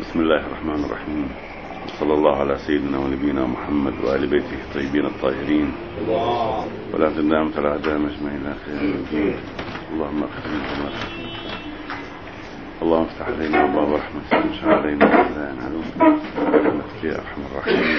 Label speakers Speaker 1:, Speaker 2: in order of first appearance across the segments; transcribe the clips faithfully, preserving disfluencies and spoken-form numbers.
Speaker 1: بسم الله الرحمن الرحيم، صلى الله على سيدنا ونبينا محمد وآل بيته الطيبين الطاهرين، ولا تدام ترى دام اجمعين الى خير الدين. اللهم اغفر لنا، اللهم افتح علينا ابواب رحمتك وانشر علينا خزائن علومك برحمتك يا ارحم الراحمين.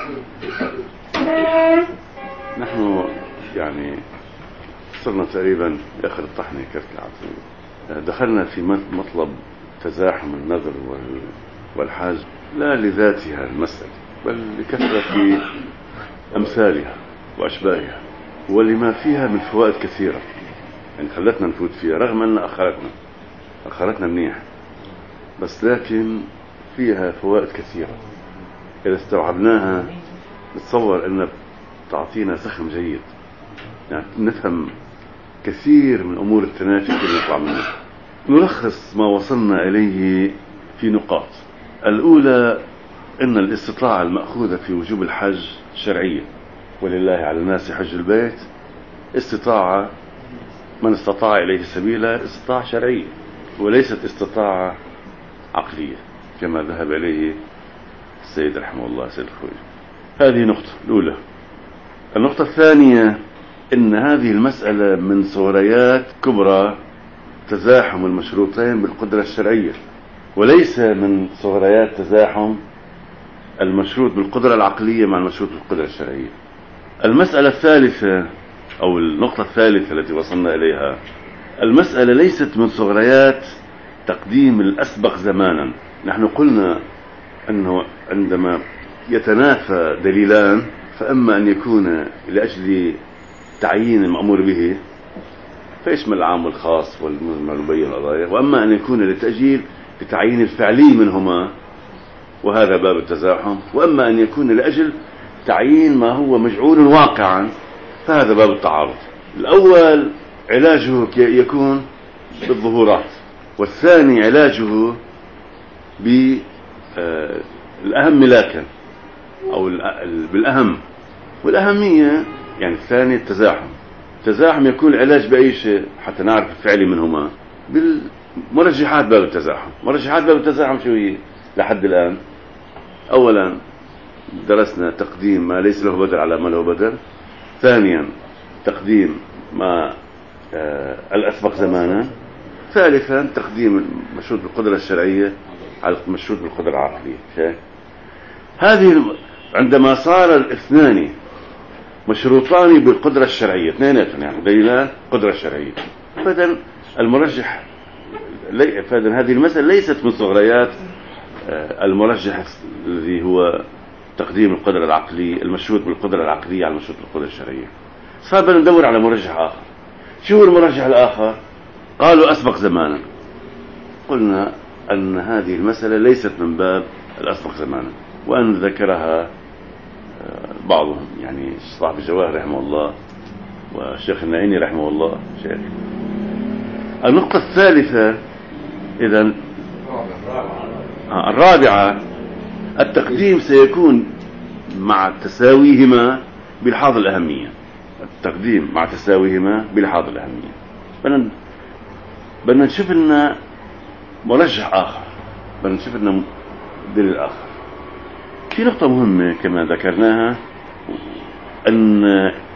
Speaker 1: نحن يعني صرنا تقريبا اخر الطحنه كرت العظيم، دخلنا في مطلب تزاحم النذر والحاج لا لذاتها المسألة، بل لكثرة أمثالها وأشباهها ولما فيها من فوائد كثيرة، يعني خلتنا نفوت فيها رغم أن أخرتنا أخرتنا منيح، بس لكن فيها فوائد كثيرة إذا استوعبناها نتصور أنها تعطينا زخم جيد، يعني نفهم كثير من أمور التنافي اللي نطلع منها. نلخص ما وصلنا إليه في نقاط. الأولى أن الاستطاعة المأخوذة في وجوب الحج شرعية، ولله على الناس حج البيت، استطاعة من استطاع إليه سبيلا، استطاعة شرعية وليست استطاعة عقلية كما ذهب إليه السيد رحمه الله سيد الخوي. هذه نقطة الأولى. النقطة الثانية أن هذه المسألة من صوريات كبرى تزاحم المشروطين بالقدرة الشرعية، وليس من صغريات تزاحم المشروط بالقدرة العقلية مع المشروط بالقدرة الشرعية. المسألة الثالثة أو النقطة الثالثة التي وصلنا إليها، المسألة ليست من صغريات تقديم الأسبق زمانا. نحن قلنا أنه عندما يتنافى دليلان، فأما أن يكون لأجل تعيين المأمور به فيشمل العام والخاص والمجمل وبين القضايا، وأما أن يكون للتأجيل لتعيين الفعلي منهما وهذا باب التزاحم، وأما أن يكون لأجل تعيين ما هو مجعول واقعا فهذا باب التعارض. الأول علاجه يكون بالظهورات، والثاني علاجه بالأهم ملاكا أو بالأهم والأهمية، يعني الثاني التزاحم. التزاحم يكون العلاج بأي شيء حتى نعرف الفعل منهما بالمرجحات باب التزاحم. مرجحات باب التزاحم شو هي لحد الآن؟ أولا درسنا تقديم ما ليس له بدل على ما له بدل. ثانيا تقديم ما آه الأسبق زمانا. ثالثا تقديم المشروط بالقدرة الشرعية على المشروط بالقدرة العقلية. شايف هذه عندما صار الاثنان مشروطان بالقدرة الشرعية اثنيناتهم، يعني دليلان قدرة شرعية، فإذن المرجح فإذن هذه المسألة ليست من صغريات المرجح الذي هو تقديم القدرة العقلية المشروط بالقدرة العقلية على المشروط بالقدرة الشرعية. صار بدنا ندور على مرجح آخر. شو هو المرجح الآخر؟ قالوا أسبق زمانا. قلنا أن هذه المسألة ليست من باب الأسبق زمانا، وأن ذكرها بعضهم، يعني صاحب الجواهر رحمه الله والشيخ النعيني رحمه الله شيخ. النقطة الثالثة إذن الرابعة، التقديم سيكون مع تساويهما بلحاظ الأهمية. التقديم مع تساويهما بلحاظ الأهمية. بدنا بدنا نشوف لنا مرجح آخر، بدنا نشوف لنا دليل آخر. في نقطة مهمة كما ذكرناها، أن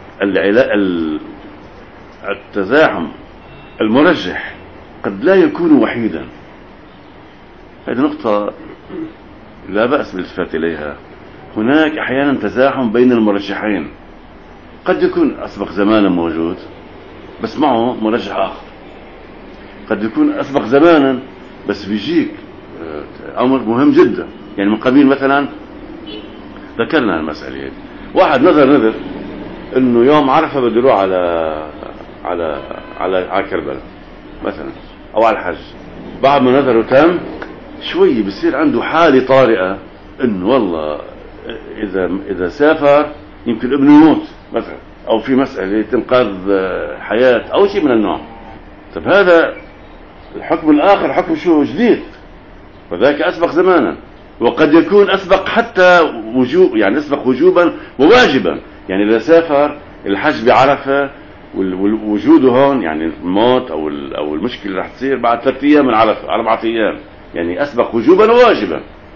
Speaker 1: التزاحم المرجح قد لا يكون وحيدا. هذه نقطة لا بأس بالالتفات إليها. هناك أحيانا تزاحم بين المرجحين، قد يكون أسبق زمانا موجود بس معه مرجح آخر، قد يكون أسبق زمانا بس بيجيك أمر مهم جدا، يعني من قبيل مثلا ذكرنا المسألة هذه، واحد نظر نذر انه يوم عرفة بده يروح على على على على كربلاء مثلا او على الحج، بعد ما نذره تم شوي بصير عنده حالة طارئة انه والله اذا اذا سافر يمكن ابنه يموت مثلا، او في مسألة انقاذ حياة او شيء من النوع. طب هذا الحكم الاخر حكم شو جديد، وذاك اسبق زمانا، وقد يكون أسبق حتى وجوب، يعني أسبق وجوبا وواجبا. يعني إذا سافر الحج بعرفة ووجوده هون، يعني الموت أو أو المشكلة رح تصير بعد ثلاثة أيام من عرفة، أربعة أيام، يعني أسبق وجوبا وواجبا.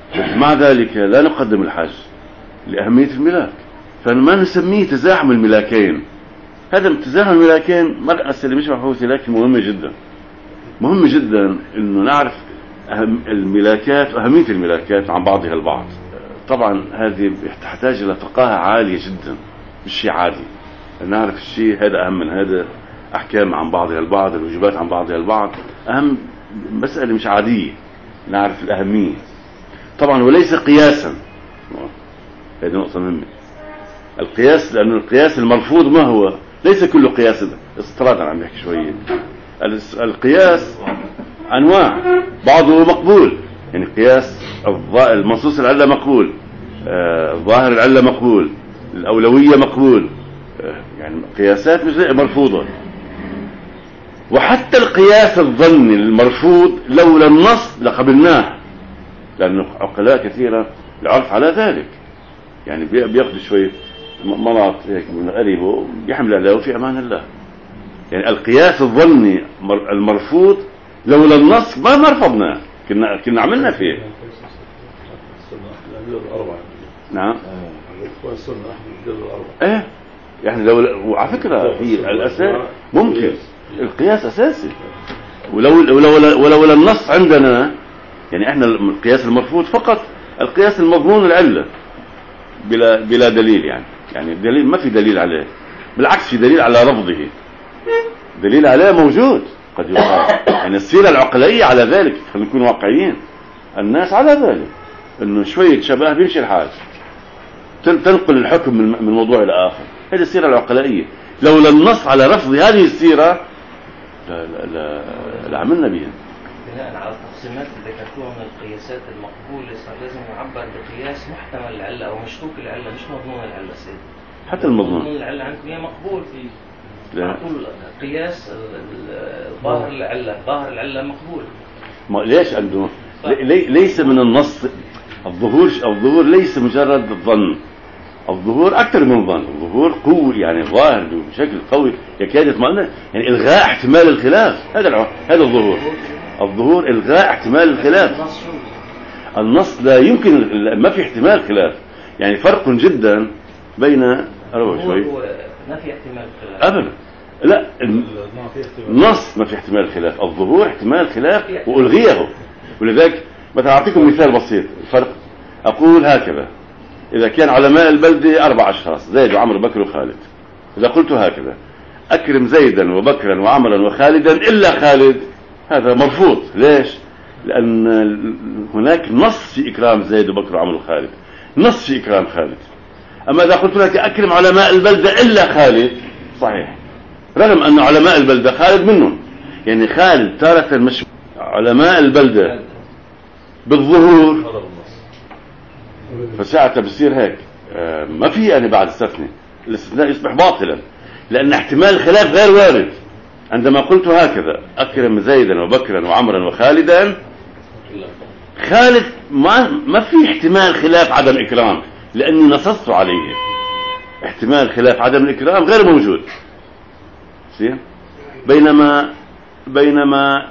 Speaker 1: مع ذلك لا نقدم الحج لأهمية الملاك، فما نسميه تزاحم الملاكين. هذا تزاحم الملاكين مسألة مش محفوظة لكن مهمة جدا، مهم جدا انه نعرف أهم الملاكات وأهمية الملاكات عن بعضها البعض. طبعا هذه تحتاج إلى فقاهة عالية جدا، مش شيء عادي نعرف الشيء هذا أهم من هذا، أحكام عن بعضها البعض، الواجبات عن بعضها البعض، أهم مسألة مش عادية نعرف الأهمية طبعا، وليس قياسا. هذه نقطة مهمة، القياس، لأن القياس المرفوض ما هو؟ ليس كل قياس استطرادا، عم نحكي شوية. القياس أنواع، بعضه مقبول، يعني قياس المنصوص العلة مقبول، ظاهر العلة مقبول، الأولوية مقبول، يعني قياسات مش مرفوضة. وحتى القياس الظني المرفوض لولا النص لقبلناه، لأن عقلاء كثيرة العرف على ذلك، يعني بياخذ شوية مناط هيك من قريبه بيحمل عليه في أمان الله. يعني القياس الظني المرفوض لولا النص ما مرفضناه، كنا كنا عملنا فيه. نعم. ايه يعني لو، وعلى فكرة في الأساس ممكن القياس أساسي، ولو ولو ولو النص عندنا، يعني احنا القياس المرفوض فقط القياس المضمون العلة بلا بلا دليل، يعني يعني دليل ما في دليل عليه، بالعكس في دليل على رفضه، دليل عليه موجود قد يقال. يعني السيرة العقلية على ذلك، خلينا نكون واقعيين، الناس على ذلك انه شوية شبه بيمشي الحال، تنقل الحكم من موضوع الى اخر. هذه السيرة العقلائية، لولا النص على رفض هذه السيرة لا لا لا, لا عملنا بها.
Speaker 2: بناء على التقسيمات اللي ذكرتوها من القياسات المقبولة لازم نعبر بقياس محتمل العلة او مشكوك العلة، مش مضمون العلة سيد.
Speaker 1: حتى المضمون
Speaker 2: مضمون العلة عندكم هي مقبول في معقول قياس ظاهر العلة، ظاهر العلة مقبول.
Speaker 1: ما ليش عنده لي ليس من النص الظهور، الظهور ليس مجرد الظن، الظهور أكثر من ظن، الظهور قوي يعني ظاهر بشكل قوي يكاد يطمئن، يعني إلغاء احتمال الخلاف، هذا هذا الظهور. الظهور إلغاء احتمال الخلاف، النص لا يمكن، ما في احتمال خلاف، يعني فرق جدا بين أروح شوي
Speaker 2: ما في احتمال خلاف
Speaker 1: أبدا، لا النص ما في احتمال خلاف، الظهور احتمال خلاف وألغيه. ولذلك مثلا أعطيكم مثال بسيط الفرق، أقول هكذا: إذا كان علماء البلدة أربع أشخاص زيد وعمر بكر وخالد، إذا قلت هكذا: أكرم زيدا وبكرا وعمرا وخالدا إلا خالد، هذا مرفوض. ليش؟ لأن هناك نص في إكرام زيد وبكر وعمر وخالد، نص في إكرام خالد. أما إذا قلت لك أكرم علماء البلدة إلا خالد، صحيح، رغم أن علماء البلدة خالد منهم، يعني خالد تارة مش علماء البلدة بالظهور، فساعتها بصير هيك ما في يعني بعد استثناء، الاستثناء يصبح باطلا، لأن احتمال الخلاف غير وارد. عندما قلت هكذا: أكرم زيدا وبكرا وعمرا وخالدا، خالد ما ما في احتمال خلاف عدم إكرام، لأني نصصت عليه، احتمال خلاف عدم الإكرام غير موجود. بينما بينما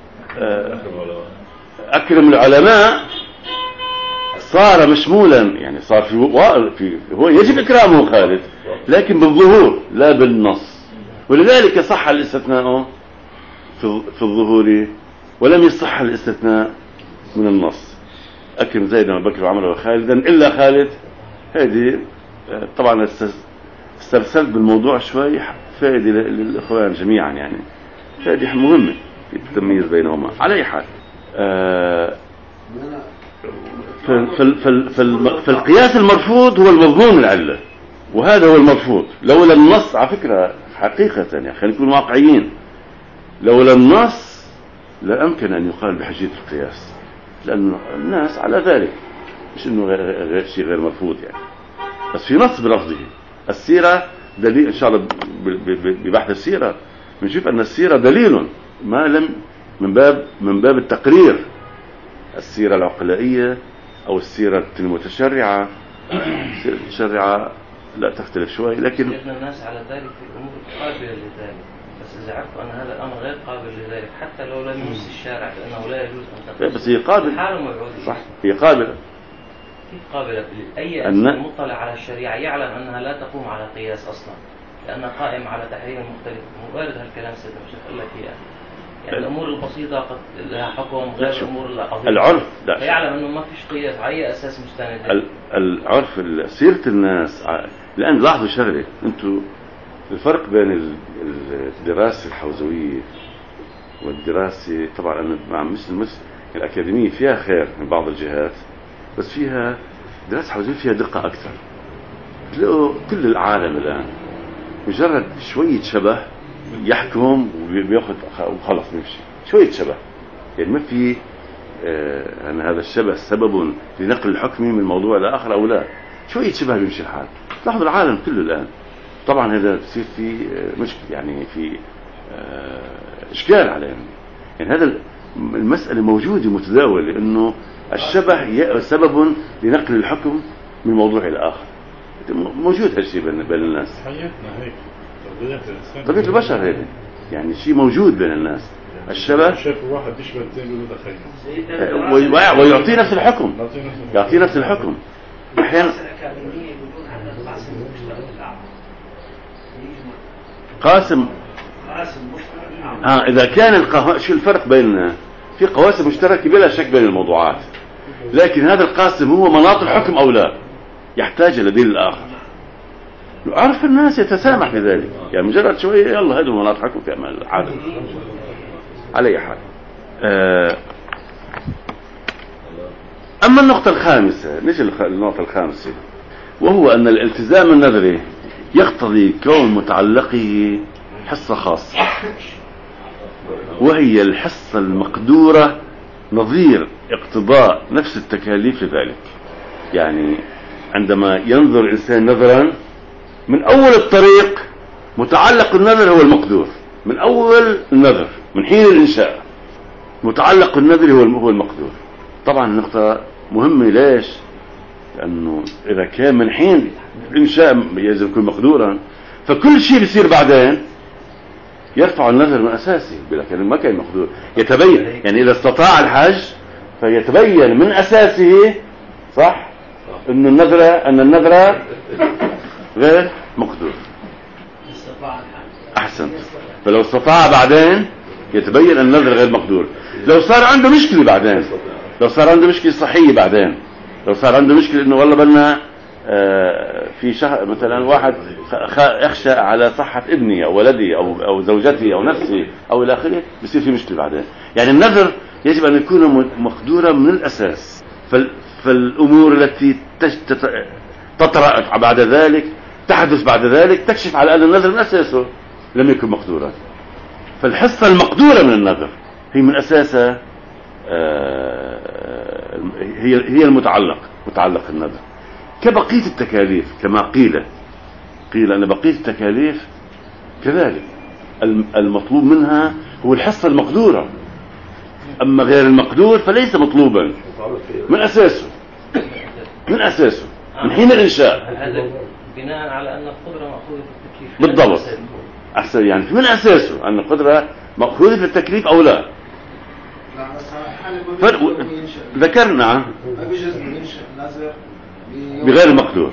Speaker 1: أكرم العلماء صار مشمولا، يعني صار في, في هو يجب إكرامه خالد، لكن بالظهور لا بالنص. ولذلك صح الاستثناء في, في الظهور، ولم يصح الاستثناء من النص: أكرم زيدا وبكر وعمر وخالدا إلا خالد. هذه طبعا استرسلت بالموضوع شوي، فائدة للإخوان جميعا، يعني فائدة مهمة في التمييز بينهما. على أي حال آه فالقياس المرفوض هو المضمون العلة، وهذا هو المرفوض. لولا النص، على فكرة حقيقة يعني خلينا نكون واقعيين، لولا النص لا أمكن أن يقال بحجية القياس، لأن الناس على ذلك، مش إنه غير شيء غير مرفوض يعني، بس في نص بلفظه. السيرة دليل، إن شاء الله ببحث السيرة بنشوف أن السيرة دليل، ما لم من باب من باب التقرير. السيرة العقلائية أو السيرة المتشرعة، السيرة المتشرعة لا تختلف شوي، لكن
Speaker 2: الناس على ذلك في الأمور القابلة لذلك. بس إذا عرفوا أن هذا الأمر غير قابل لذلك حتى لو لم يمس الشارع لأنه لا يجوز أن تقيس.
Speaker 1: بس هي قابلة.
Speaker 2: حالة موعودة.
Speaker 1: صح هي قابلة.
Speaker 2: كيف قابلة؟ أي إنسان مطلع على الشريعة يعلم أنها لا تقوم على قياس أصلا، لأنها قائمة على تحريم مختلف. وارد هالكلام سيدنا مش قال لك إياه. يعني الأمور البسيطة قد لها حكم غير الأمور العظيمة.
Speaker 1: العرف لا.
Speaker 2: فيعلم أنه ما فيش قياس، على أي أساس مستند؟
Speaker 1: العرف سيرة الناس. لأن لاحظوا شغلة، أنتوا الفرق بين الدراسة الحوزوية والدراسة، طبعا أنا مع مثل مثل الأكاديمية فيها خير من بعض الجهات، بس فيها دراسة حوزوية فيها دقة أكثر. تلاقوا كل العالم الآن مجرد شوية شبه يحكم وبياخذ وخلص بيمشي، شوية شبه. يعني ما في آه أن هذا الشبه سبب لنقل الحكم من موضوع لآخر أو لا، شوية شبه بيمشي الحال. لاحظوا العالم كله الآن. طبعا هذا بصير في مشكلة، يعني في آه إشكال عليهم. يعني هذا المسألة موجودة متداولة، إنه الشبه سبب لنقل الحكم من موضوع إلى آخر. موجود هالشيء بين بين الناس.
Speaker 3: حياتنا هيك،
Speaker 1: طبيعة البشر هيك، يعني شيء موجود بين الناس. الشبه
Speaker 3: شاف واحد يشبه الثاني بده تخيل
Speaker 1: ويعطيه نفس الحكم، يعطيه نفس الحكم. أحيانا قاسم ها إذا كان القه... شو الفرق بيننا؟ في قواسم مشتركة بلا شك بين الموضوعات، لكن هذا القاسم هو مناط الحكم أو لا، يحتاج إلى دليل آخر. عرف الناس يتسامح في ذلك، يعني مجرد شوية يلا هذا مناط حكم في أمل العالم. على أي حال. أما النقطة الخامسة، نجي للنقطة الخامسة، وهو أن الالتزام النظري يقتضي كون متعلقه حصة خاصة، وهي الحصة المقدورة نظير اقتضاء نفس التكاليف لذلك. يعني عندما ينظر الإنسان نظرا من أول الطريق، متعلق النظر هو المقدور من أول النظر، من حين الإنشاء متعلق النظر هو المقدور. طبعا النقطة مهمة. ليش؟ لأنه إذا كان من حين الإنشاء يجب يكون مقدورا، فكل شيء بيصير بعدين يرفع النظر من أساسه، لكن ما كان مقدور يتبين. يعني إذا استطاع الحج فيتبين من أساسه، صح، إن النظرة أن النظرة غير مقدور. أحسن. فلو استطاع بعدين يتبين أن النظر غير مقدور. لو صار عنده مشكلة بعدين، لو صار عنده مشكلة صحية بعدين، لو صار عنده مشكلة إنه والله بدنا في شهر مثلا واحد يخشى على صحة ابني أو ولدي أو أو زوجتي أو نفسي أو إلى آخره، بيصير في مشكلة بعدين. يعني النظر يجب أن يكون مقدورا من الأساس. فالأمور التي تطرأ بعد ذلك، تحدث بعد ذلك، تكشف على أن النظر من أساسه لم يكن مقدورا. فالحصة المقدورة من النظر هي من أساسها هي هي المتعلق، متعلق النظر. كبقية التكاليف كما قيل قيل أن بقية التكاليف كذلك المطلوب منها هو الحصة المقدورة، أما غير المقدور فليس مطلوبا من أساسه، من أساسه من حين الإنشاء.
Speaker 2: هذا بناء على أن القدرة مأخوذة في التكليف
Speaker 1: بالضبط. أحسن. يعني من أساسه أن القدرة مأخوذة في التكليف أو لا. فرق ذكرنا بغير المقدور.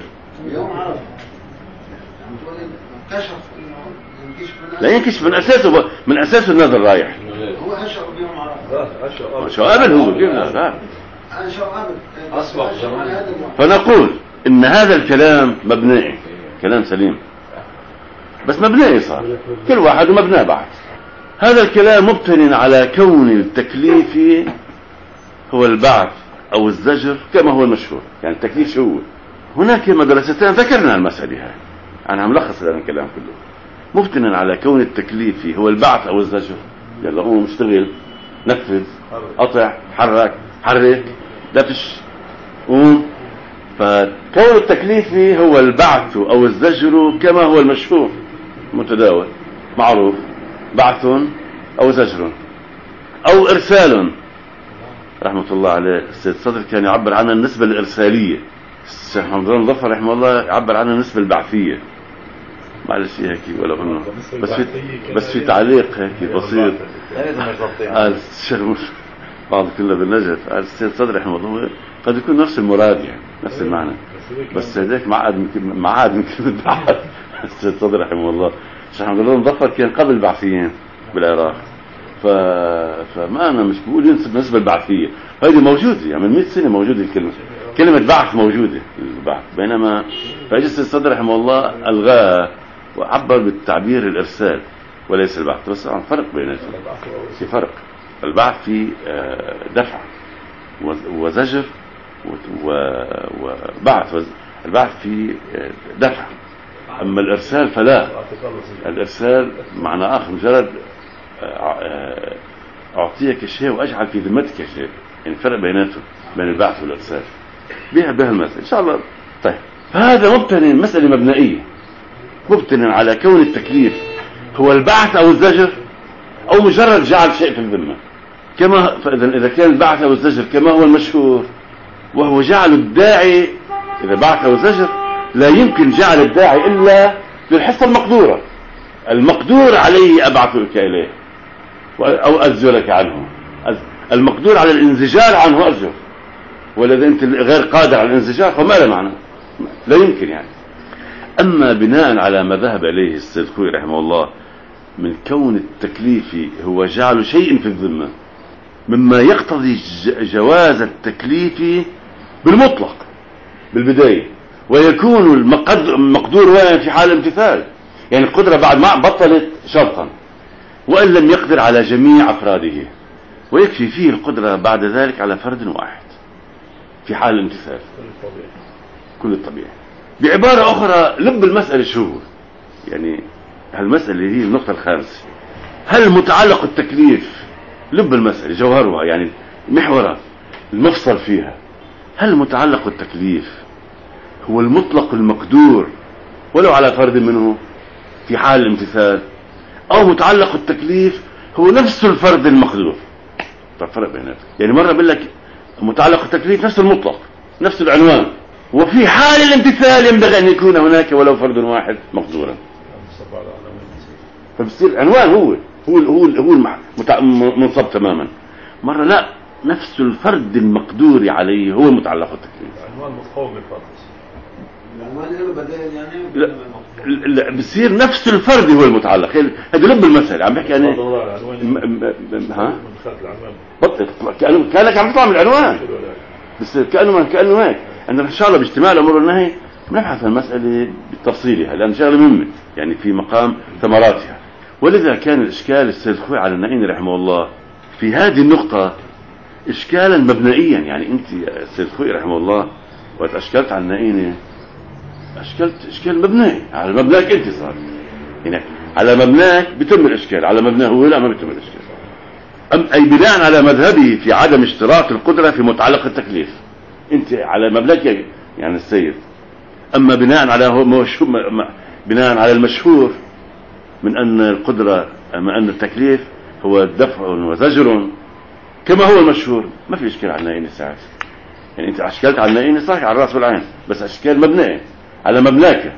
Speaker 1: لا ينكشف من أساسه، من أساسه النظر رايح.
Speaker 4: هو أنشأ بيوم عرفة.
Speaker 1: شو قبل هو كيف لا لا.
Speaker 4: أنشأ قبل.
Speaker 3: أصبح
Speaker 1: فنقول إن هذا الكلام مبني، كلام سليم، بس مبني صار كل واحد ومبناه بعد. هذا الكلام مبتني على كون التكليف هو البعث أو الزجر كما هو المشهور. يعني التكليف شو هو؟ هناك مدرستان ذكرنا المسألة هاي، أنا عم لخص هذا الكلام كله. مبتني على كون التكليف هو البعث أو الزجر، يلا قوم اشتغل، نفذ، قطع، حرك، حرك، دبش، قوم. فكون التكليف هو البعث أو الزجر كما هو المشهور متداول معروف، بعث أو زجر أو إرسال. رحمة الله عليه السيد صدر كان يعبر عنها النسبة الإرسالية، الشيخ محمد رمضان ظفر رحمه الله يعبر عنها النسبة البعثية. معلش هيك ولو انه بس في بس في تعليق هيك بسيط. قال الشيخ بعض كله بالنجف، قال السيد صدر رحمه الله قد يكون نفس المراد يعني نفس المعنى، بس هذاك معاد من معاد من كلمة بعث. السيد صدر رحمه الله الشيخ محمد الله مظفر كان قبل البعثيين بالعراق، ف... فما أنا مش بقول ينسب نسبة البعثية، هذه موجودة يعني من مئة سنة موجودة الكلمة، كلمة بعث موجودة البعث، بينما فاجي السيد صدر رحمه الله ألغاها وعبر بالتعبير الإرسال وليس البعث. بس طبعا فرق بيناتهم، في فرق. البعث في دفع وزجر وبعث، البعث في دفع، أما الإرسال فلا. الإرسال معنى آخر، مجرد أعطيك شيء وأجعل في ذمتك شيء، يعني فرق بيناتهم بين البعث والإرسال. بها بها المثل إن شاء الله. طيب هذا مبتني مسألة مبنائية، مبتني على كون التكليف هو البعث أو الزجر أو مجرد جعل شيء في الذمة. كما فإذا إذا كان البعث أو الزجر كما هو المشهور وهو جعل الداعي، إذا بعث أو زجر لا يمكن جعل الداعي إلا بالحصة المقدورة، المقدور عليه أبعثك إليه أو أزجرك عنه، المقدور على الانزجار عنه أزجر، والذي أنت غير قادر على الانزجار فما له معنى، لا يمكن يعني. أما بناء على ما ذهب إليه السيد خوي رحمه الله من كون التكليف هو جعل شيء في الذمة مما يقتضي جواز التكليف بالمطلق بالبداية، ويكون المقدور واقع في حال امتثال، يعني القدرة بعد ما بطلت شرطا وإن لم يقدر على جميع أفراده، ويكفي فيه القدرة بعد ذلك على فرد واحد في حال الامتثال كل الطبيعي. بعبارة أخرى لب المسألة شو يعني، هالمسألة هي النقطة الخامسة، هل متعلق التكليف لب المسألة جوهرها يعني محورها المفصل فيها، هل متعلق التكليف هو المطلق المقدور ولو على فرد منه في حال الامتثال، أو متعلق التكليف هو نفس الفرد المقدور؟ طيب فرق بيناتهم، يعني مرة بقول لك متعلق التكليف نفس المطلق نفس العنوان، وفي حال الامتثال ينبغي أن يكون هناك ولو فرد واحد مقدورا، فبصير عنوان هو هو هو هو منصب تماما. مرة لا، نفس الفرد المقدور عليه هو متعلق التكليف،
Speaker 3: عنوان مفهوم بالفرد،
Speaker 4: العنوان له بدائل يعني
Speaker 1: لا, لا بصير نفس الفرد هو المتعلق. هذا لب المسألة عم بحكي أنا ها بطل كأنه كأنك عم تطلع من العنوان، بس كأنه كأنه هيك. أن إن شاء الله باجتماع الأمور والنهي نبحث المسألة بتفصيلها لأن شغلة مهمة يعني في مقام ثمراتها. ولذا كان الإشكال السيد خوي على النائين رحمه الله في هذه النقطة إشكالا مبنائيا. يعني أنت السيد خوي رحمه الله وقت أشكلت على النائين أشكلت إشكال مبنائي على مبناك أنت، صار يعني على مبناك بيتم الإشكال، على مبناه هو لا ما بيتم الإشكال. أم أي بناء على مذهبه في عدم اشتراط القدرة في متعلق التكليف، أنت على مبناك يعني السيد. أما بناء على هو بناء على المشهور من أن القدرة من أن التكليف هو دفع وزجر كما هو المشهور، ما في إشكال على النائين ساعات. يعني أنت أشكلت على النائين صحيح على الرأس والعين، بس أشكال مبنية على مبناك.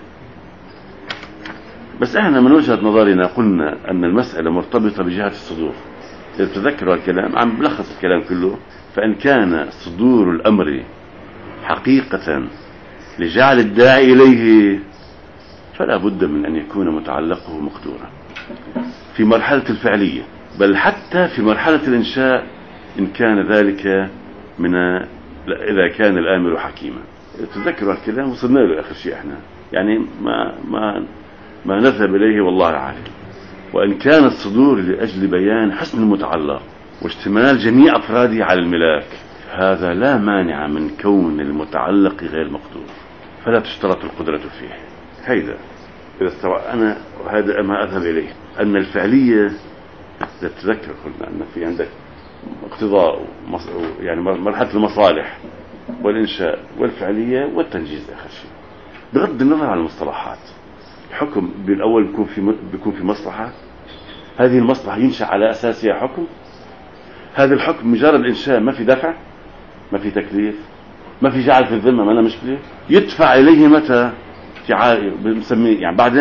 Speaker 1: بس احنا من وجهة نظرنا قلنا أن المسألة مرتبطة بجهة الصدور. إذا تذكروا الكلام عم بلخص الكلام كله، فإن كان صدور الأمر حقيقة لجعل الداعي إليه فلا بد من أن يكون متعلقه مقدورا في مرحلة الفعلية، بل حتى في مرحلة الإنشاء إن كان ذلك من إذا كان الآمر حكيما. تذكروا الكلام وصلنا له آخر شيء احنا يعني ما ما ما نذهب إليه والله عالم. وإن كان الصدور لأجل بيان حسن المتعلق واشتمال جميع أفراده على الملاك، هذا لا مانع من كون المتعلق غير مقدور، فلا تشترط القدرة فيه. هيدا إذا استوى أنا وهذا ما أذهب إليه أن الفعلية تتذكر قلنا أن في عندك اقتضاء يعني مرحلة المصالح والإنشاء والفعلية والتنجيز آخر شيء. بغض النظر عن المصطلحات، الحكم بالأول بيكون في بيكون في مصلحة، هذه المصلحة ينشأ على أساسها حكم، هذا الحكم مجرد إنشاء ما في دفع ما في تكليف ما في جعل في الذمة، ما أنا مشكلة يدفع إليه متى في عائل بنسميه يعني بعدين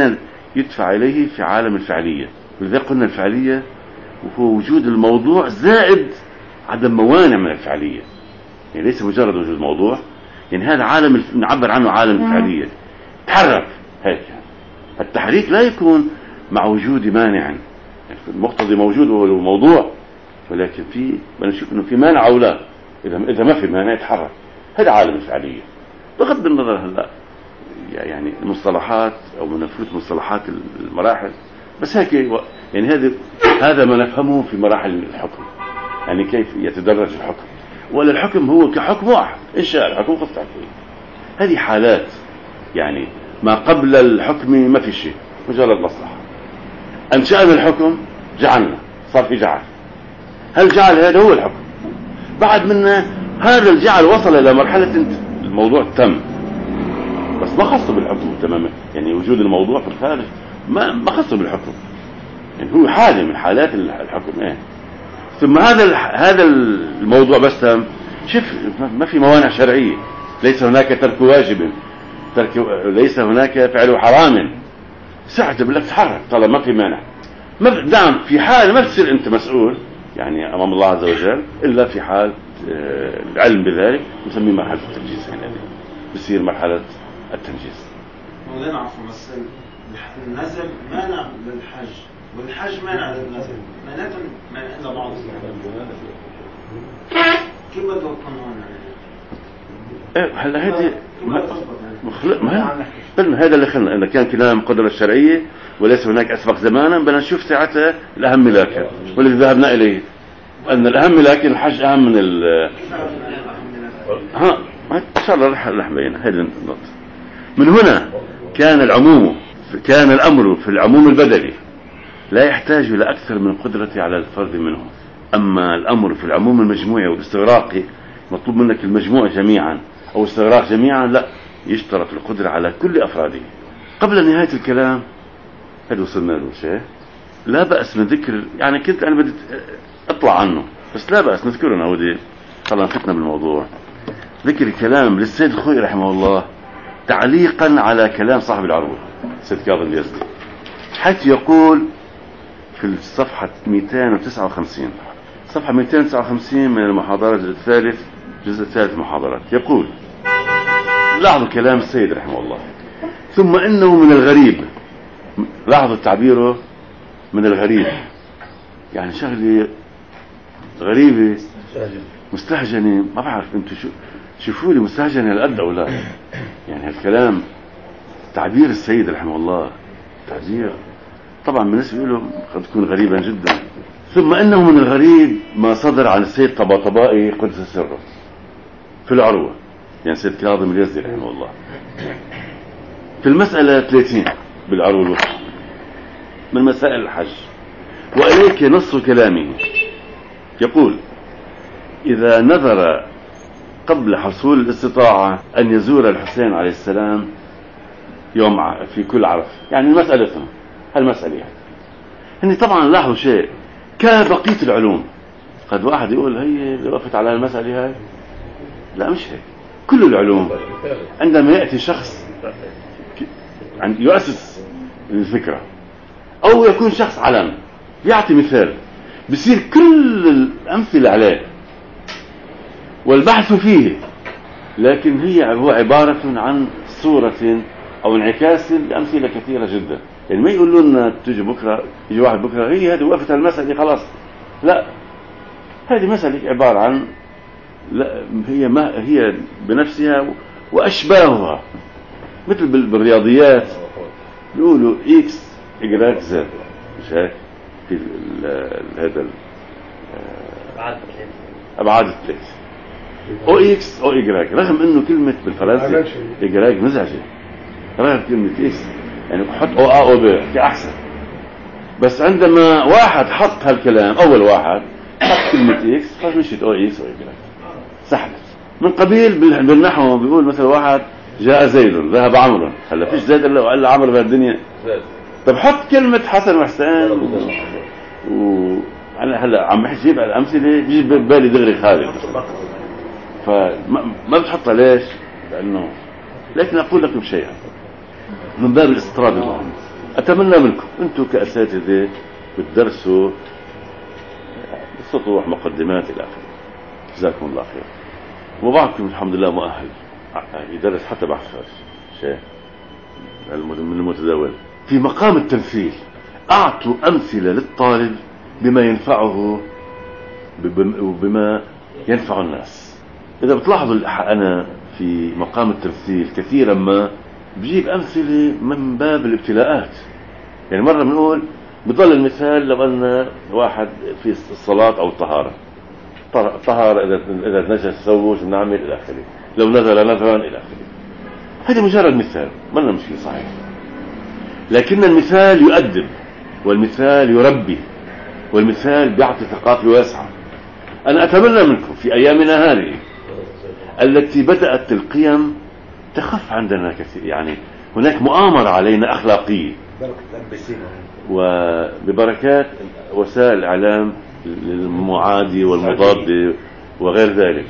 Speaker 1: يدفع إليه في عالم الفعلية. ولذلك قلنا الفعلية وهو وجود الموضوع زائد عدم موانع من الفعلية، يعني ليس مجرد وجود الموضوع، يعني هذا عالم نعبر عنه عالم الفعلية تحرك. هيك التحريك لا يكون مع وجود مانع، يعني المقتضي موجود وهو الموضوع، ولكن في بنشوف انه في مانع او لا. اذا اذا ما في مانع يتحرك، هذا عالم الفعلية. بغض النظر هلا يعني المصطلحات او من نفوت مصطلحات المراحل، بس هيك يعني هذا هذا ما نفهمه في مراحل الحكم، يعني كيف يتدرج الحكم. ولا الحكم هو كحكم واحد، انشاء الحكم قصة الحكم، هذه حالات. يعني ما قبل الحكم ما في شيء، مجرد مصلحة. انشأنا الحكم، جعلنا، صار في جعل. هل جعل هذا هو الحكم؟ بعد منا هذا الجعل وصل الى مرحلة الموضوع تم، بس ما خصه بالحكم تماما، يعني وجود الموضوع في الخارج ما ما خصه بالحكم، يعني هو حالة من حالات الحكم. ايه ثم هذا هذا الموضوع بس تم، شوف ما في موانع شرعية، ليس هناك ترك واجب، ترك ليس هناك فعل حرام، ساعة بالله تتحرك طالما ما في مانع. ما دام في حال ما تصير انت مسؤول يعني امام الله عز وجل الا في حال العلم بذلك، نسميه مرحلة التنجيز. هنا بصير مرحلة التنجيز.
Speaker 4: مولانا عفوا، بس النزل مانع للحج والحج مانع للنزل، معناتهم مانع لبعض. كيف بده يكون هون؟
Speaker 1: ايه هلا هذه ما ما هذا اللي خلنا ان كان كلام قدرة الشرعية وليس هناك اسبق زمانا، بدنا نشوف ساعتها الاهم لكن والذي ذهبنا اليه ان الاهم لكن الحج اهم من ال ها ان شاء الله رح رح بينا هذه النقطة. من هنا كان العموم كان الامر في العموم البدني لا يحتاج الى اكثر من قدرة على الفرد منه. اما الامر في العموم المجموعي والاستغراقي مطلوب منك المجموع جميعا او استغراق جميعا، لا يشترط القدرة على كل افراده. قبل نهاية الكلام هذا وصلنا له شيء لا بأس من ذكر، يعني كنت انا بدي اطلع عنه بس لا بأس نذكره نعودي طالما فتنا بالموضوع. ذكر كلام للسيد الخوئي رحمه الله تعليقا على كلام صاحب العروة سيد كاظم اليزدي، حيث يقول في الصفحة مئتين وتسعة وخمسين صفحة مئتين وتسعة وخمسين من المحاضرة الجزء الثالث الجزء الثالث المحاضرات، يقول لاحظوا كلام السيد رحمه الله: ثم إنه من الغريب، لاحظوا تعبيره من الغريب، يعني شغلة غريبة مستهجنة، ما بعرف انتوا شو شوفوا لي مستهجنة هالقد او لا. يعني هالكلام تعبير السيد رحمه الله تعبير طبعا بالنسبة له قد تكون غريبا جدا. ثم انه من الغريب ما صدر عن السيد طباطبائي قدس سره في العروة، يعني سيد كاظم اليزدي رحمه الله في المسألة ثلاثين بالعروة الوسطى من مسائل الحج، وإليك نص كلامه. يقول: إذا نذر قبل حصول الاستطاعة أن يزور الحسين عليه السلام يوم في كل عرف، يعني المسألة هالمسألة يعني هني طبعا لاحظوا شيء كبقية العلوم. قد واحد يقول هي وقفت على المسألة هاي، لا مش هيك. كل العلوم عندما يأتي شخص يؤسس الفكرة أو يكون شخص علم يعطي مثال، بصير كل الأمثلة عليه والبحث فيه، لكن هي هو عبارة عن صورة أو انعكاس لأمثلة كثيرة جدا. يعني ما يقولوا لنا تيجي بكرة يجي واحد بكرة هي هذه وقفت المسألة خلاص، لا، هذه مسألة عبارة عن لا هي ما هي بنفسها وأشباهها، مثل بالرياضيات يقولوا إكس إجراك زد، مش هيك في هذا أبعاد الثلاث أو إكس أو إجراك، رغم إنه كلمة بالفرنسي إجراك مزعجة، رغم كلمة إكس يعني حط أو أ أو ب كأحسن. بس عندما واحد حط هالكلام أول واحد حط كلمة إكس فمشيت أو إكس أو إجراك سحبت. من قبيل بالنحو بيقول مثلا واحد جاء زيد ذهب عمرو، هلا فيش زيد الا وقال عمرو بهالدنيا. طب حط كلمة حسن وحسين و انا هلا عم بحجيب على الامثله بيجي ببالي دغري خالد، فما ما بتحطها ليش؟ لانه لكن اقول لكم شيئا من باب الاستطراد المهم. أتمنى منكم أنتم كأساتذة بتدرسوا سطوح مقدمات إلى آخره، جزاكم الله خير. وبعضكم الحمد لله مؤهل يدرس حتى بحث شيء من المتداول. في مقام التمثيل أعطوا أمثلة للطالب بما ينفعه وبما ينفع الناس. إذا بتلاحظوا أنا في مقام التمثيل كثيرا ما بجيب أمثلة من باب الابتلاءات. يعني مرة بنقول بضل المثال لو أن واحد في الصلاة أو الطهارة، طهر إذا إذا نجس ثوبه شو بنعمل إلى آخره، لو نزل نزلا إلى آخره. هذا مجرد مثال، ما لنا مشكلة صحيح، لكن المثال يؤدب، والمثال يربي، والمثال بيعطي ثقافة واسعة. أنا أتمنى منكم في أيامنا هذه التي بدأت القيم تخف عندنا كثير، يعني هناك مؤامرة علينا أخلاقية وببركات وسائل الإعلام المعادية والمضادة وغير ذلك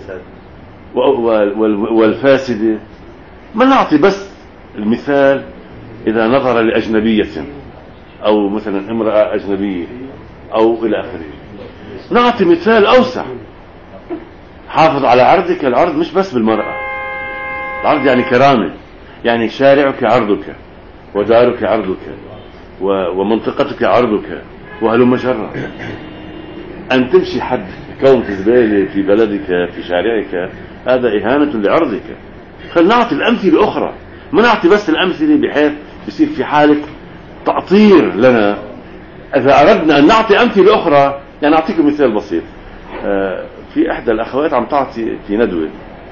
Speaker 1: والفاسدة. ما نعطي بس المثال إذا نظر لأجنبية أو مثلا امرأة أجنبية أو إلى آخره، نعطي مثال أوسع. حافظ على عرضك، العرض مش بس بالمرأة، العرض يعني كرامة، يعني شارعك عرضك ودارك عرضك ومنطقتك عرضك وهلم جرا. أن تمشي حد كون في زبالة في بلدك في شارعك هذا إهانة لعرضك. خلينا نعطي الأمثلة أخرى، ما نعطي بس الأمثلة بحيث يصير في حالة تعطير لنا. إذا أردنا أن نعطي أمثلة أخرى، يعني أعطيكم مثال بسيط. في إحدى الأخوات عم تعطي في ندوة،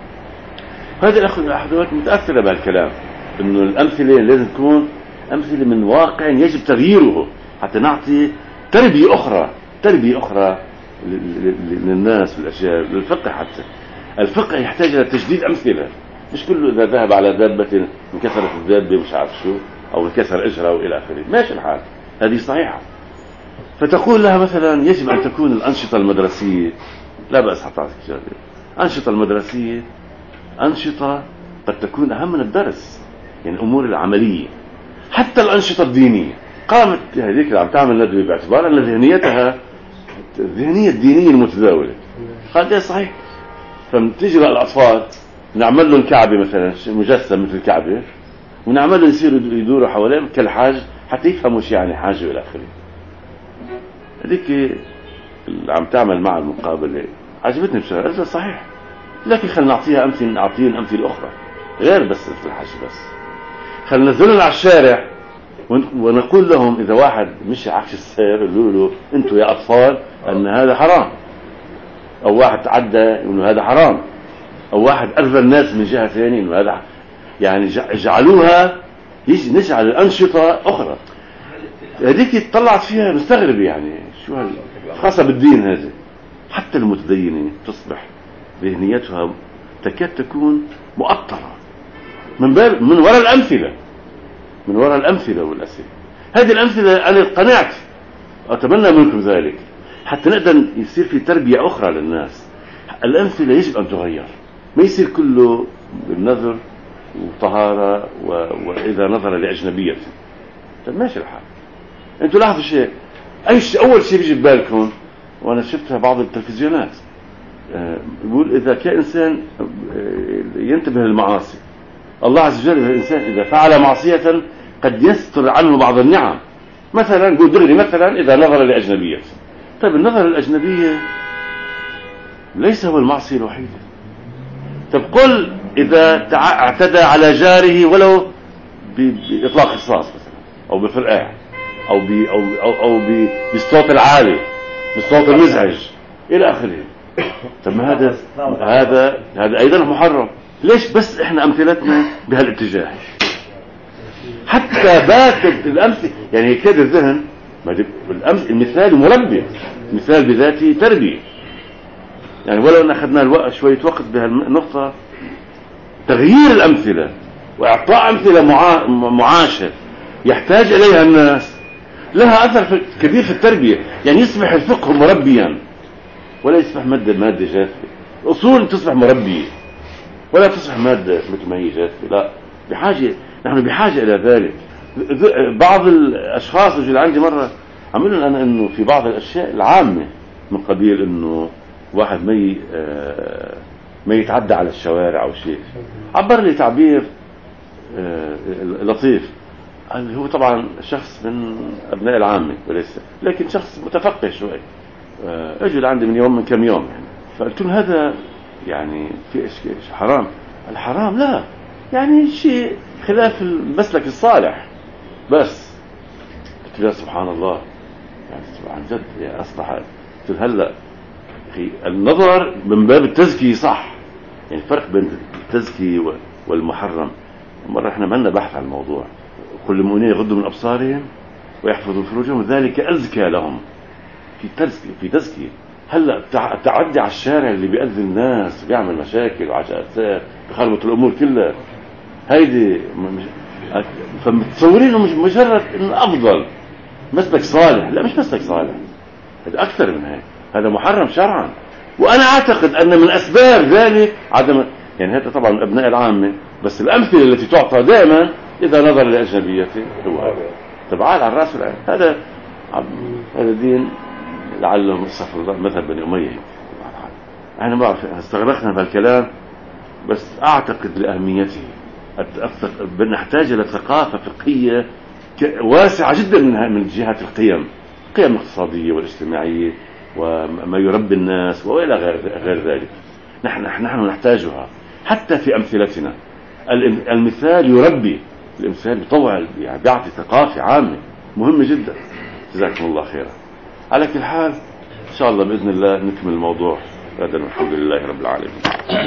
Speaker 1: هذه الأخوات متأثرة بهالكلام إنه الأمثلة لازم تكون أمثلة من واقع يجب تغييره حتى نعطي تربية أخرى، تربية أخرى للناس والأشياء، للفقه. حتى الفقه يحتاج إلى تجديد أمثلة، مش كله إذا ذهب على دابة انكسرت الدابة مش عارف شو أو انكسر إجرها وإلى آخره، ماشي الحال، هذه صحيحة. فتقول لها مثلا يجب أن تكون الأنشطة المدرسية، لا بأس حتى أعطيك شغلة، أنشطة المدرسية أنشطة قد تكون أهم من الدرس، يعني الأمور العملية. حتى الأنشطة الدينية قامت هذيك اللي عم تعمل ندوة باعتبار أن ذهنيتها الذهنية الدينية المتداولة، قالت صحيح. فمتيجي للأطفال نعمل لهم كعبة مثلا مجسم مثل الكعبة، ونعمل لهم يصيروا يدوروا حواليه كالحاج حتى يفهموا شيء يعني حاجة إلى آخره. هذيك اللي عم تعمل مع المقابلة عجبتني بشغله، قلت صحيح، لكن خلينا نعطيها أمثلة، نعطيهم أمثلة أخرى غير بس مثل الحاج. بس خلينا ننزلهم على الشارع ونقول لهم إذا واحد مشي عكس السير قولوا له أنتوا يا أطفال أن هذا حرام، أو واحد تعدى إنه هذا حرام، أو واحد أذى الناس من جهة ثانية إنه هذا، يعني جعلوها يجي نجعل الأنشطة أخرى. هذيك طلعت فيها مستغرب، يعني شو خاصة بالدين هذا. حتى المتدينة تصبح ذهنيتها تكاد تكون مؤطرة من باب من وراء الأمثلة، من وراء الأمثلة والأسئلة. هذه الأمثلة أنا قنعت، أتمنى منكم ذلك حتى نقدر يصير في تربية أخرى للناس. الأمثلة يجب أن تغير، ما يصير كله بالنظر وطهارة و... وإذا نظر لأجنبية. طيب ماشي الحال. أنتوا لاحظوا شيء، أي شيء أول شيء بيجي ببالكم، وأنا شفتها بعض التلفزيونات يقول إذا كان إنسان ينتبه للمعاصي، الله عز وجل الإنسان إذا فعل معصية قد يستر عنه بعض النعم. مثلا يقول دغري مثلا إذا نظر لأجنبية. طيب النظر الأجنبية ليس هو المعصية الوحيدة. طب قل إذا اعتدى على جاره ولو بإطلاق رصاص مثلا، أو بفرقاع، أو ب أو أو, أو بالصوت العالي، بالصوت المزعج إلى آخره. طب هذا هذا هذا أيضا محرم. ليش بس إحنا أمثلتنا بهالاتجاه؟ حتى باتت الأمثلة، يعني كاد الذهن المثال مربي، مثال بذاته تربية. يعني ولو أن أخذنا الوقت شوية وقت بهالنقطة، تغيير الأمثلة وإعطاء أمثلة معاشة يحتاج إليها الناس لها أثر كبير في التربية. يعني يصبح الفقه مربيا ولا يصبح مادة مادة جافة. الأصول تصبح مربية ولا تصبح مادة مثل ما هي جافة. لا، بحاجة، نحن بحاجة إلى ذلك. بعض الاشخاص يجوا عندي مره عملوا لي انا انه في بعض الاشياء العامه من قبيل انه واحد ما ما يتعدى على الشوارع او شيء، عبر لي تعبير لطيف. هو طبعا شخص من ابناء العامه وليس، لكن شخص متفقه شوي، اجوا لعندي من يوم من كم يوم يعني. فقلت له هذا يعني في اشياء حرام. الحرام لا يعني شيء خلاف المسلك الصالح بس. قلت له سبحان الله يعني عن جد يعني اصبح. قلت له هلا اخي النظر من باب التزكيه صح، يعني الفرق بين التزكيه والمحرم. مره احنا عملنا بحث عن الموضوع، كل المؤمنين يغضوا من ابصارهم ويحفظوا فروجهم ذلك ازكى لهم. في تزكيه في تزكيه. هلا التعدي على الشارع اللي بيأذي الناس بيعمل مشاكل وعجقات بخربط الامور كلها هيدي فمتصورين انه مش مجرد انه افضل مسلك صالح، لا مش مسلك صالح، هذا اكثر من هيك، هذا محرم شرعا. وانا اعتقد ان من اسباب ذلك عدم يعني هذا طبعا من ابناء العامه، بس الامثله التي تعطى دائما اذا نظر لاجنبيته هو هذا تبعال على الراس والعين. هذا هذا دين لعله استغفر الله مذهب بني اميه. انا ما بعرف استغرقنا بهالكلام، بس اعتقد لاهميته. نحتاج الى ثقافه فقهيه واسعه جدا من من جهه القيم، القيم الاقتصاديه والاجتماعيه وما يربي الناس والى غير غير ذلك. نحن نحن نحتاجها حتى في امثلتنا. المثال يربي، الامثال يطوع يعني بيعطي ثقافه عامه مهمه جدا. جزاكم الله خيرا. على كل حال ان شاء الله باذن الله نكمل الموضوع غدا والحمد لله رب العالمين.